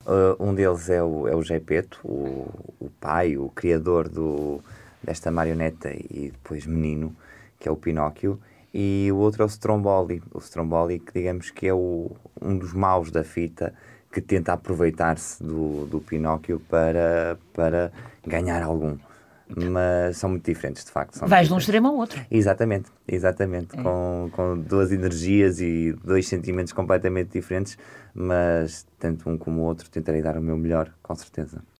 Um deles é o Gepeto, o pai, o criador desta marioneta e depois menino, que é o Pinóquio. E o outro é o Stromboli. O Stromboli, que digamos que é um dos maus da fita, que tenta aproveitar-se do Pinóquio para ganhar algum. Mas são muito diferentes, de facto. Vais de um extremo ao outro. Exatamente. Com duas energias e dois sentimentos completamente diferentes, mas tanto um como o outro tentarei dar o meu melhor, com certeza.